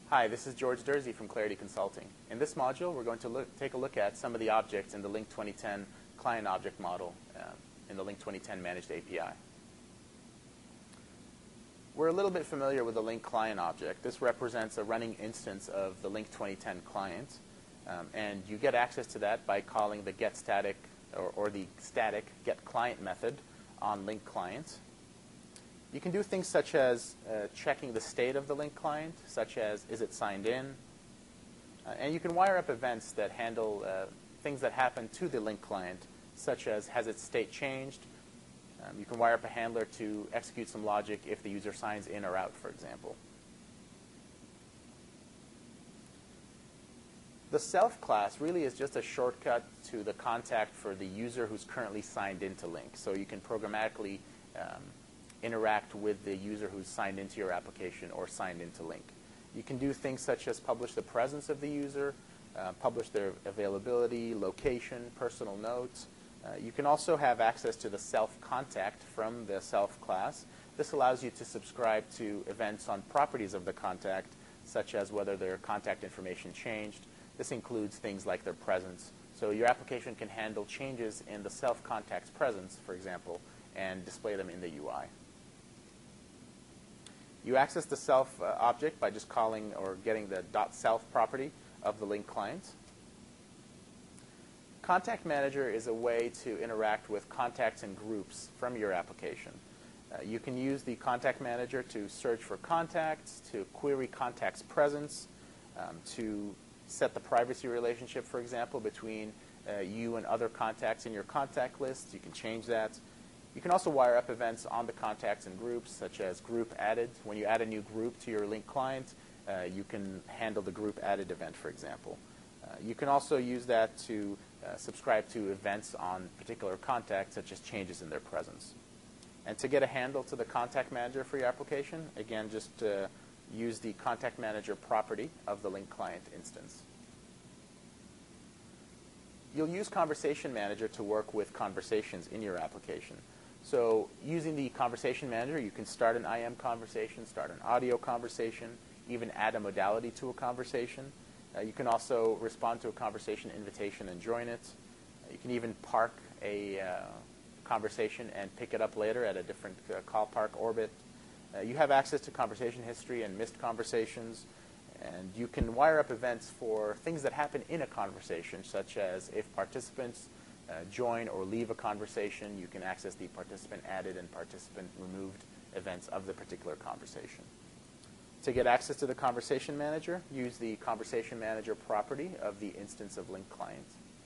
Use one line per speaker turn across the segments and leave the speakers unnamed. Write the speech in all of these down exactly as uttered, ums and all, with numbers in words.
Hi, this is George Dersey from Clarity Consulting. In this module, we're going to look, take a look at some of the objects in the Link twenty ten client object model uh, in the Link twenty ten managed A P I. We're a little bit familiar with the Link client object. This represents a running instance of the Link twenty ten client, um, and you get access to that by calling the get static or, or the static get client method on Link client. You can do things such as uh, checking the state of the Link client, such as is it signed in, uh, and you can wire up events that handle uh, things that happen to the Link client, such as has its state changed. Um, you can wire up a handler to execute some logic if the user signs in or out, for example. The self class really is just a shortcut to the contact for the user who's currently signed into Link. So you can programmatically um, interact with the user who's signed into your application or signed into Link. You can do things such as publish the presence of the user, uh, publish their availability, location, personal notes. Uh, you can also have access to the self-contact from the self class. This allows you to subscribe to events on properties of the contact, such as whether their contact information changed. This includes things like their presence. So your application can handle changes in the self-contact's presence, for example, and display them in the U I. You access the self uh, object by just calling or getting the .self property of the Link client. Contact Manager is a way to interact with contacts and groups from your application. Uh, you can use the Contact Manager to search for contacts, to query contacts' presence, um, to set the privacy relationship, for example, between uh, you and other contacts in your contact list. You can change that. You can also wire up events on the contacts and groups, such as group added. When you add a new group to your Link client, uh, you can handle the group added event, for example. Uh, you can also use that to uh, subscribe to events on particular contacts, such as changes in their presence. And to get a handle to the Contact Manager for your application, again, just uh, use the Contact Manager property of the Link client instance. You'll use Conversation Manager to work with conversations in your application. So using the Conversation Manager, you can start an I M conversation, start an audio conversation, even add a modality to a conversation. Uh, you can also respond to a conversation invitation and join it. Uh, you can even park a uh, conversation and pick it up later at a different uh, call park orbit. Uh, you have access to conversation history and missed conversations. And you can wire up events for things that happen in a conversation, such as if participants uh, join or leave a conversation, you can access the participant added and participant removed events of the particular conversation. To get access to the Conversation Manager, use the Conversation Manager property of the instance of Link client.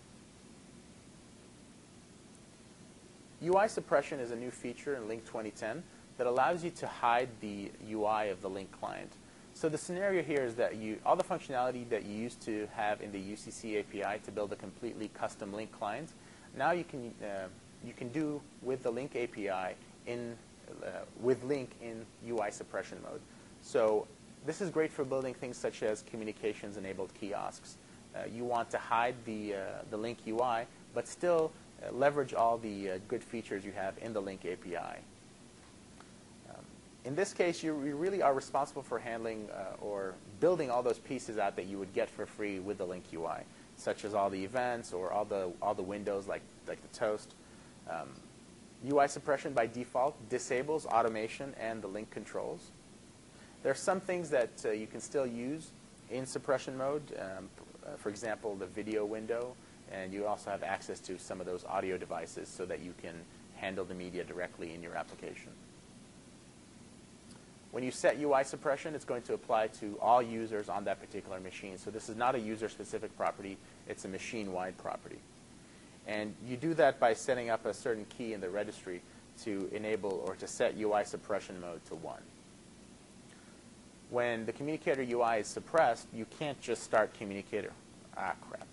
U I suppression is a new feature in Link twenty ten that allows you to hide the U I of the Link client. So the scenario here is that you, all the functionality that you used to have in the U C C A P I to build a completely custom Link client, now you can, uh, you can do with the Link A P I in, uh, with Link in U I suppression mode. So this is great for building things such as communications-enabled kiosks. Uh, you want to hide the, uh, the Link U I, but still uh, leverage all the uh, good features you have in the Link A P I. Um, in this case, you, you really are responsible for handling uh, or building all those pieces out that you would get for free with the Link U I, such as all the events or all the, all the windows like, like the toast. Um, U I suppression by default disables automation and the Link controls. There are some things that uh, you can still use in suppression mode, um, uh, for example, the video window, and you also have access to some of those audio devices so that you can handle the media directly in your application. When you set U I suppression, it's going to apply to all users on that particular machine. So this is not a user-specific property, it's a machine-wide property. And you do that by setting up a certain key in the registry to enable or to set U I suppression mode to one. When the communicator U I is suppressed, you can't just start communicator. Ah, crap.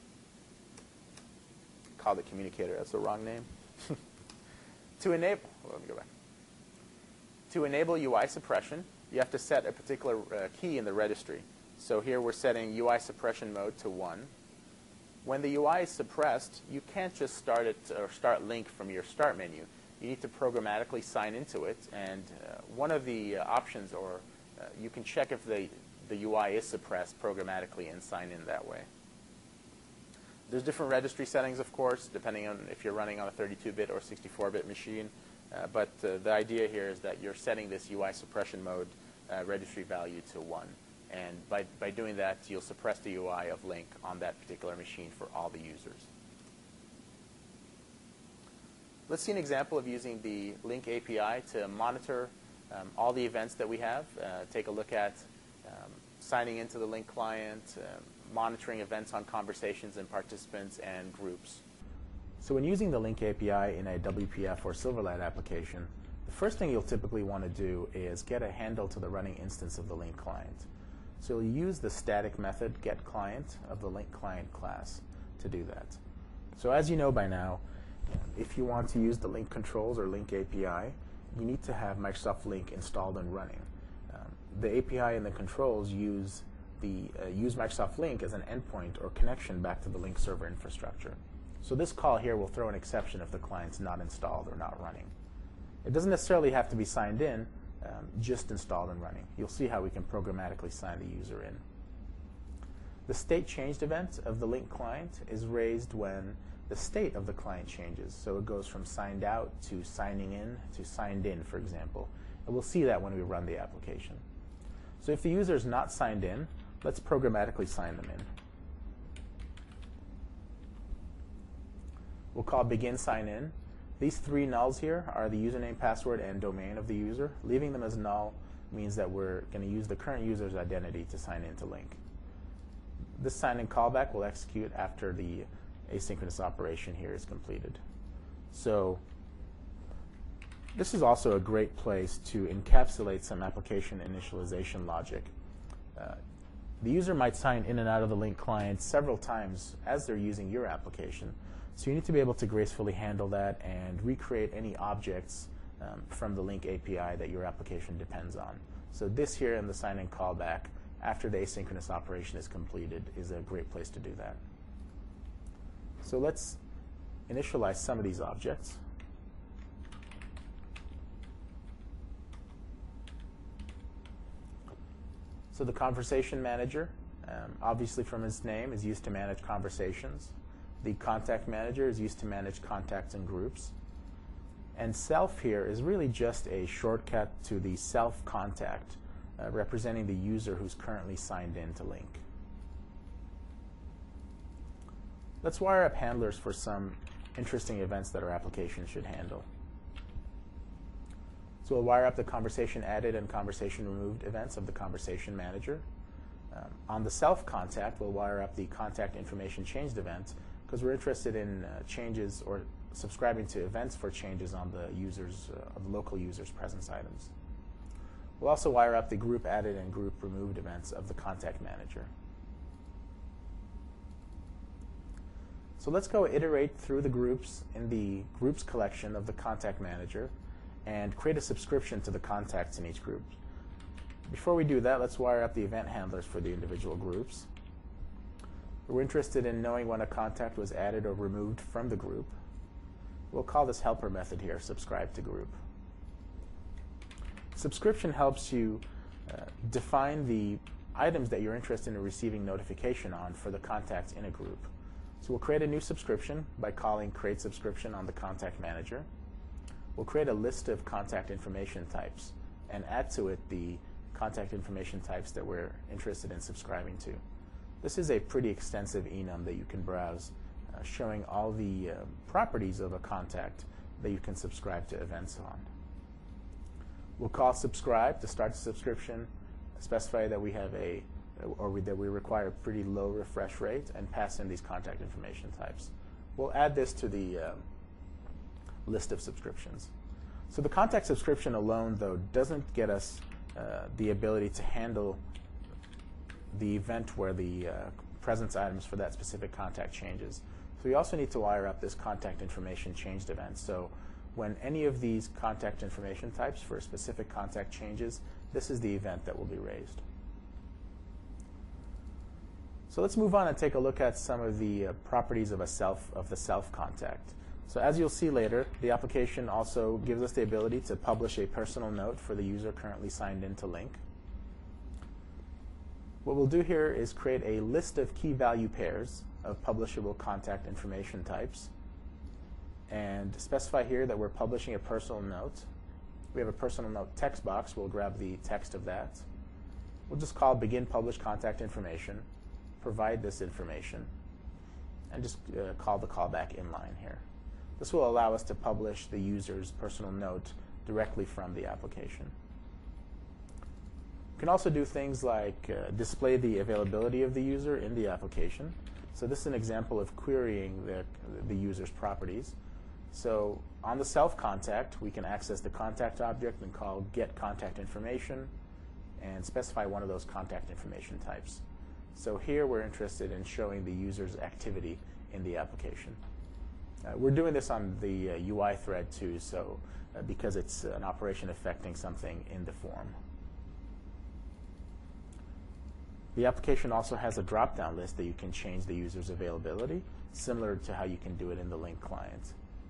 Called it communicator. That's the wrong name. To enable, well, let me go back. To enable U I suppression, you have to set a particular uh, key in the registry. So here we're setting U I suppression mode to one. When the U I is suppressed, you can't just start it or start Link from your start menu. You need to programmatically sign into it, and uh, one of the uh, options or Uh, you can check if the the U I is suppressed programmatically and sign in that way. There's different registry settings, of course, depending on if you're running on a thirty-two bit or sixty-four bit machine. Uh, but uh, the idea here is that you're setting this U I suppression mode uh, registry value to one. And by, by doing that, you'll suppress the U I of Lync on that particular machine for all the users. Let's see an example of using the Lync A P I to monitor um, all the events that we have. Uh, take a look at um, signing into the Lync client, uh, monitoring events on conversations and participants and groups. So when using the Lync A P I in a W P F or Silverlight application, the first thing you'll typically want to do is get a handle to the running instance of the Lync client. So you'll use the static method getClient of the Lync client class to do that. So as you know by now, if you want to use the Lync controls or Lync A P I, you need to have Microsoft Lync installed and running. Um, the A P I and the controls use the uh, use Microsoft Lync as an endpoint or connection back to the Lync server infrastructure. So this call here will throw an exception if the client's not installed or not running. It doesn't necessarily have to be signed in, um, just installed and running. You'll see how we can programmatically sign the user in. The state changed event of the Lync client is raised when the state of the client changes. So it goes from signed out to signing in to signed in, for example. And we'll see that when we run the application. So if the user is not signed in, let's programmatically sign them in. We'll call begin sign in. These three nulls here are the username, password, and domain of the user. Leaving them as null means that we're going to use the current user's identity to sign into Lync. This sign-in callback will execute after the asynchronous operation here is completed. So this is also a great place to encapsulate some application initialization logic. Uh, the user might sign in and out of the Lync client several times as they're using your application. So you need to be able to gracefully handle that and recreate any objects um, from the Lync A P I that your application depends on. So this here in the sign-in callback after the asynchronous operation is completed is a great place to do that. So let's initialize some of these objects. So the conversation manager, um, obviously from its name, is used to manage conversations. The contact manager is used to manage contacts and groups. And self here is really just a shortcut to the self contact, uh, representing the user who's currently signed in to Lync. Let's wire up handlers for some interesting events that our application should handle. So we'll wire up the conversation added and conversation removed events of the conversation manager. Um, on the self contact, we'll wire up the contact information changed event because we're interested in uh, changes or subscribing to events for changes on the users, uh, of the local users' presence items. We'll also wire up the group added and group removed events of the contact manager. So let's go iterate through the groups in the groups collection of the contact manager and create a subscription to the contacts in each group. Before we do that, let's wire up the event handlers for the individual groups. We're interested in knowing when a contact was added or removed from the group. We'll call this helper method here, subscribe to group. Subscription helps you uh, define the items that you're interested in receiving notification on for the contacts in a group. So we'll create a new subscription by calling create subscription on the contact manager. We'll create a list of contact information types and add to it the contact information types that we're interested in subscribing to. This is a pretty extensive enum that you can browse, uh, showing all the uh, properties of a contact that you can subscribe to events on. We'll call subscribe to start the subscription, specify that we have a or we, that we require a pretty low refresh rate, and pass in these contact information types. We'll add this to the um, list of subscriptions. So the contact subscription alone, though, doesn't get us uh, the ability to handle the event where the uh, presence items for that specific contact changes. So we also need to wire up this contact information changed event. So when any of these contact information types for a specific contact changes, this is the event that will be raised. So let's move on and take a look at some of the uh, properties of a self of the self contact. So as you'll see later, the application also gives us the ability to publish a personal note for the user currently signed into Lync. What we'll do here is create a list of key value pairs of publishable contact information types and specify here that we're publishing a personal note. We have a personal note text box. We'll grab the text of that. We'll just call begin publish contact information, provide this information, and just uh, call the callback inline here. This will allow us to publish the user's personal note directly from the application. We can also do things like uh, display the availability of the user in the application. So this is an example of querying the, the user's properties. So on the self contact, we can access the contact object and call get contact information and specify one of those contact information types. So here we're interested in showing the user's activity in the application. Uh, we're doing this on the uh, U I thread too, so uh, because it's an operation affecting something in the form. The application also has a drop-down list that you can change the user's availability, similar to how you can do it in the Lync client.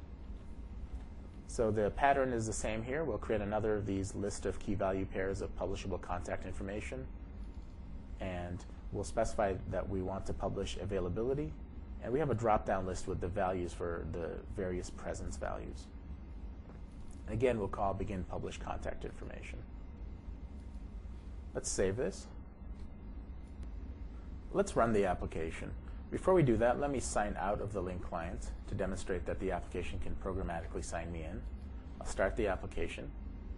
So the pattern is the same here. We'll create another of these list of key value pairs of publishable contact information, and we'll specify that we want to publish availability, and we have a drop-down list with the values for the various presence values. And again, we'll call begin publish contact information. Let's save this. Let's run the application. Before we do that, let me sign out of the Lync client to demonstrate that the application can programmatically sign me in. I'll start the application.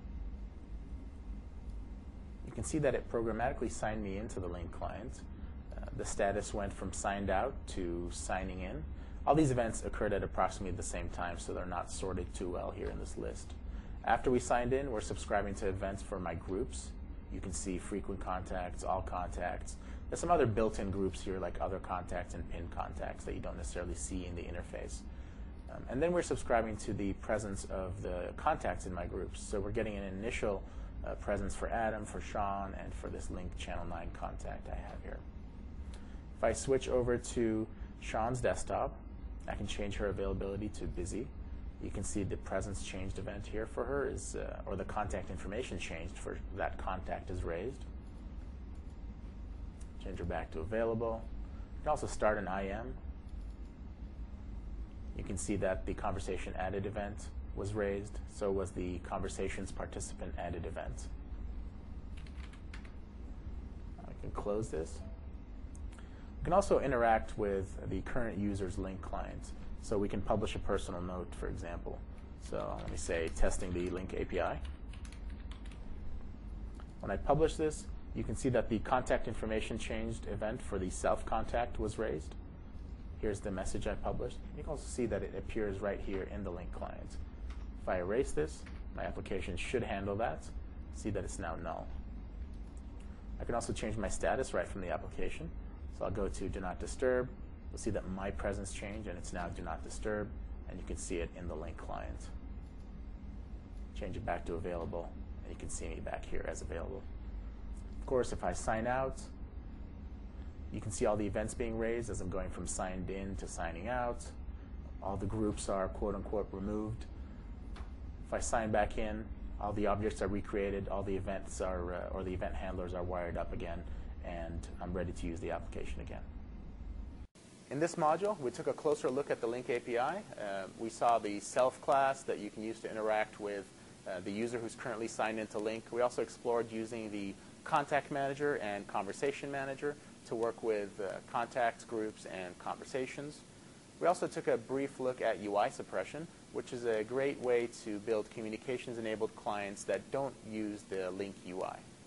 You can see that it programmatically signed me into the Lync client. Uh, the status went from signed out to signing in. All these events occurred at approximately the same time, so they're not sorted too well here in this list. After we signed in, we're subscribing to events for my groups. You can see frequent contacts, all contacts. There's some other built-in groups here like other contacts and pinned contacts that you don't necessarily see in the interface. Um, and then we're subscribing to the presence of the contacts in my groups. So we're getting an initial uh, presence for Adam, for Sean, and for this Lync Channel nine contact I have here. If I switch over to Sean's desktop, I can change her availability to busy. You can see the presence changed event here for her, is, uh, or the contact information changed for that contact is raised. Change her back to available. You can also start an I M. You can see that the conversation added event was raised, so was the conversations participant added event. I can close this. We can also interact with the current user's Lync client. So we can publish a personal note, for example. So let me say testing the Lync A P I. When I publish this, you can see that the contact information changed event for the self contact was raised. Here's the message I published. You can also see that it appears right here in the Lync client. If I erase this, my application should handle that. See that it's now null. I can also change my status right from the application. So I'll go to Do Not Disturb. You'll see that my presence changed, and it's now Do Not Disturb, and you can see it in the Lync client. Change it back to available, and you can see me back here as available. Of course, if I sign out, you can see all the events being raised as I'm going from signed in to signing out. All the groups are quote-unquote removed. If I sign back in, all the objects are recreated, all the events are, uh, or the event handlers are wired up again, and I'm ready to use the application again. In this module, we took a closer look at the Lync A P I. Uh, we saw the self class that you can use to interact with uh, the user who's currently signed into Lync. We also explored using the Contact Manager and Conversation Manager to work with uh, contacts, groups, and conversations. We also took a brief look at U I suppression, which is a great way to build communications-enabled clients that don't use the Lync U I.